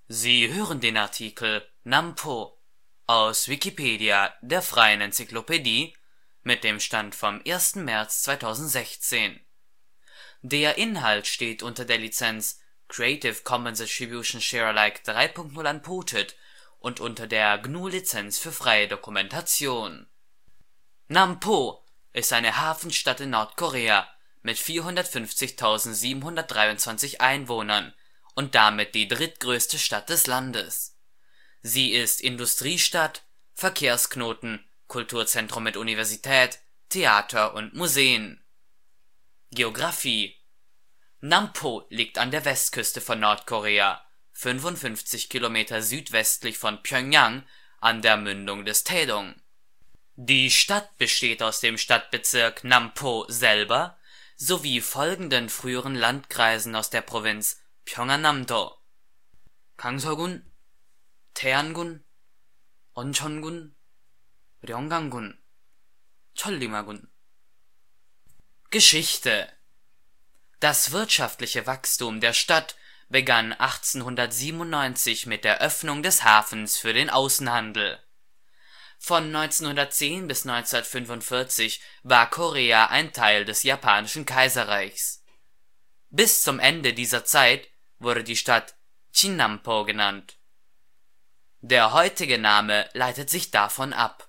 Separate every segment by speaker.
Speaker 1: Sie hören den Artikel Namp’ o, aus Wikipedia, der freien Enzyklopädie. Mit dem Stand vom Der Inhalt steht unter der Lizenz Creative Commons Attribution Share Alike 3 Punkt 0 Unported und unter der GNU Lizenz für freie Dokumentation. Namp’ o ist eine Hafenstadt in Nordkorea mit 450.723 Einwohnern und damit die drittgrößte Stadt des Landes. Sie ist Industriestadt, Verkehrsknoten, Kulturzentrum mit Universität, Theater und Museen. Geografie: Namp’ o liegt an der Westküste von Nordkorea, 55 Kilometer südwestlich von Pjöngjang an der Mündung des Taedong. Die Stadt besteht aus dem Stadtbezirk Namp’ o selber sowie folgenden früheren Landkreisen aus der Provinz P'yŏngan-namdo: Gangseok-gun, Taean-gun, Oncheon-gun, Ryonggang-gun, Chollima-gun. Geschichte: Das wirtschaftliche Wachstum der Stadt begann 1897 mit der Öffnung des Hafens für den Außenhandel. Von 1910 bis 1945 war Korea ein Teil des Japanischen Kaiserreichs. Bis zum Ende dieser Zeit wurde die Stadt Chinnampo genannt. Der heutige Name leitet sich davon ab.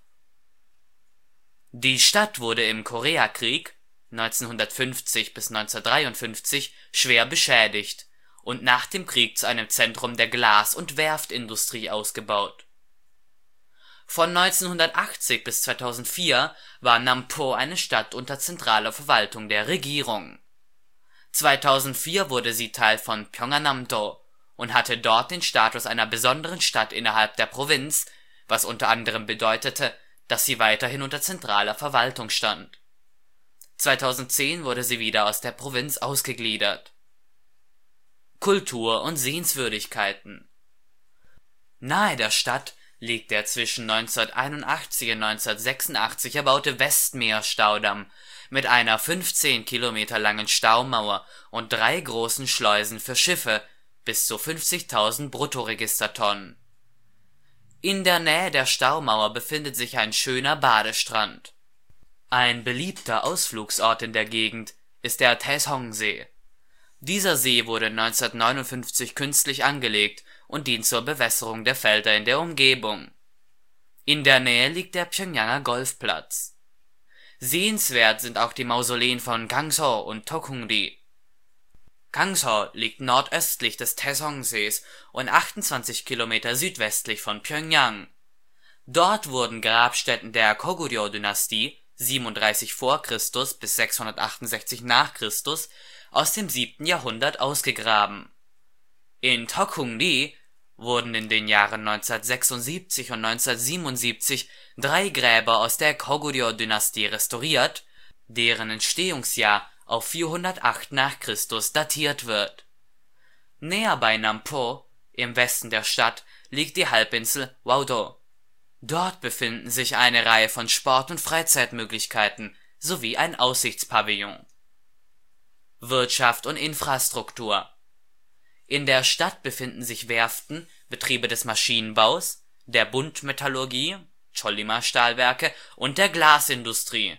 Speaker 1: Die Stadt wurde im Koreakrieg (1950 bis 1953) schwer beschädigt und nach dem Krieg zu einem Zentrum der Glas - und Werftindustrie ausgebaut. Von 1980 bis 2004 war Namp’ o eine Stadt unter zentraler Verwaltung der Regierung. 2004 wurde sie Teil von P'yŏngan-namdo und hatte dort den Status einer besonderen Stadt innerhalb der Provinz, was unter anderem bedeutete, dass sie weiterhin unter zentraler Verwaltung stand. 2010 wurde sie wieder aus der Provinz ausgegliedert. Kultur und Sehenswürdigkeiten: Nahe der Stadt liegt der zwischen 1981 und 1986 erbaute Westmeerstaudamm mit einer 15 Kilometer langen Staumauer und 3 großen Schleusen für Schiffe bis zu 50.000 Bruttoregistertonnen. In der Nähe der Staumauer befindet sich ein schöner Badestrand. Ein beliebter Ausflugsort in der Gegend ist der Taesong-See. Dieser See wurde 1959 künstlich angelegt und dient zur Bewässerung der Felder in der Umgebung. In der Nähe liegt der Pjöngjanger Golfplatz. Sehenswert sind auch die Mausoleen von Gangseok und Tokhung-ri. Gangseok liegt nordöstlich des Taesong-Sees und 28 Kilometer südwestlich von Pjöngjang. Dort wurden Grabstätten der Goguryeo-Dynastie (37 v. Chr. bis 668 n. Chr.) aus dem 7. Jahrhundert ausgegraben. In Tokhung-ri wurden in den Jahren 1976 und 1977 3 Gräber aus der Goguryeo-Dynastie restauriert, deren Entstehungsjahr auf 408 n. Chr. datiert wird. Näher bei Namp’ o, im Westen der Stadt, liegt die Halbinsel Waudo. Dort befinden sich eine Reihe von Sport - und Freizeitmöglichkeiten sowie ein Aussichtspavillon. Wirtschaft und Infrastruktur: In der Stadt befinden sich Werften, Betriebe des Maschinenbaus, der Buntmetallurgie (Chollima-Stahlwerke) und der Glasindustrie.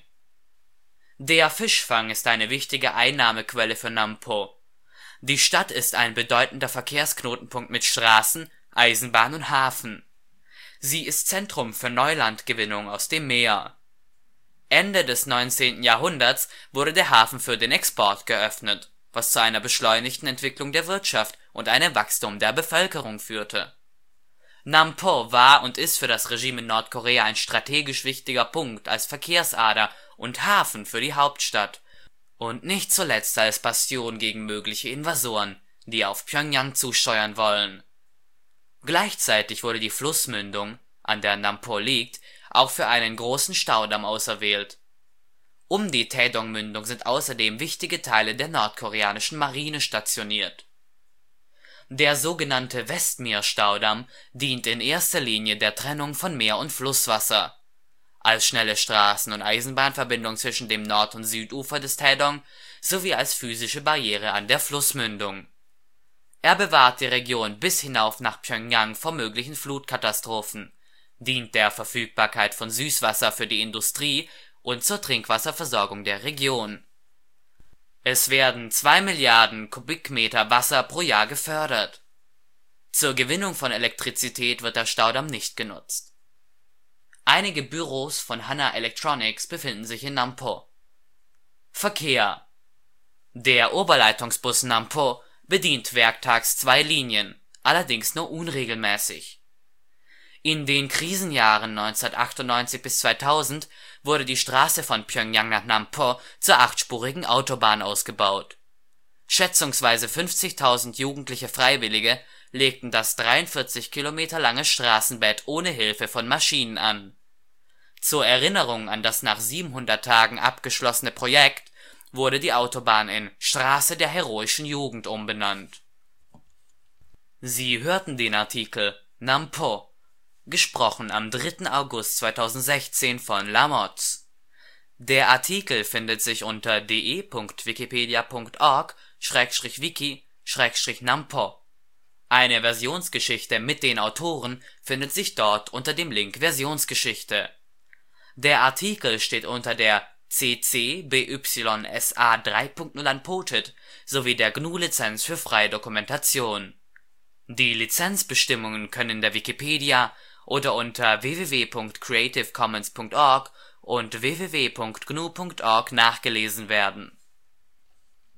Speaker 1: Der Fischfang ist eine wichtige Einnahmequelle für Namp’ o. Die Stadt ist ein bedeutender Verkehrsknotenpunkt mit Straßen, Eisenbahn und Hafen. Sie ist Zentrum für Neulandgewinnung aus dem Meer. Ende des 19. Jahrhunderts wurde der Hafen für den Export geöffnet, was zu einer beschleunigten Entwicklung der Wirtschaft und einem Wachstum der Bevölkerung führte. Namp’ o war und ist für das Regime in Nordkorea ein strategisch wichtiger Punkt als Verkehrsader und Hafen für die Hauptstadt und nicht zuletzt als Bastion gegen mögliche Invasoren, die auf Pjöngjang zusteuern wollen. Gleichzeitig wurde die Flussmündung, an der Namp’ o liegt, auch für einen großen Staudamm auserwählt. Um die Taedong-Mündung sind außerdem wichtige Teile der nordkoreanischen Marine stationiert. Der sogenannte Westmeerstaudamm dient in erster Linie der Trennung von Meer - und Flusswasser. Als schnelle Straßen - und Eisenbahnverbindung zwischen dem Nord - und Südufer des Taedong sowie als physische Barriere an der Flussmündung. Er bewahrt die Region bis hinauf nach Pjöngjang vor möglichen Flutkatastrophen, dient der Verfügbarkeit von Süßwasser für die Industrie und zur Trinkwasserversorgung der Region. Es werden 2 Milliarden Kubikmeter Wasser pro Jahr gefördert. Zur Gewinnung von Elektrizität wird der Staudamm nicht genutzt. Einige Büros von Hana Electronics befinden sich in Namp’ o. Verkehr: Der Oberleitungsbus Namp’ o bedient werktags 2 Linien, allerdings nur unregelmäßig. In den Krisenjahren 1998 bis 2000 wurde die Straße von Pjöngjang nach Namp’ o zur 8-spurigen Autobahn ausgebaut. Schätzungsweise 50.000 jugendliche Freiwillige legten das 43 Kilometer lange Straßenbett ohne Hilfe von Maschinen an. Zur Erinnerung an das nach 700 Tagen abgeschlossene Projekt wurde die Autobahn in Straße der heroischen Jugend umbenannt. Sie hörten den Artikel Namp’ o, gesprochen am 3. August 2016 von Lamoz. Der Artikel findet sich unter de.wikipedia.org/wiki/Namp’ o. Eine Versionsgeschichte mit den Autoren findet sich dort unter dem Link Versionsgeschichte. Der Artikel steht unter der CC-BY-SA 3.0 Unported sowie der GNU-Lizenz für freie Dokumentation. Die Lizenzbestimmungen können in der Wikipedia oder unter www.creativecommons.org und www.gnu.org nachgelesen werden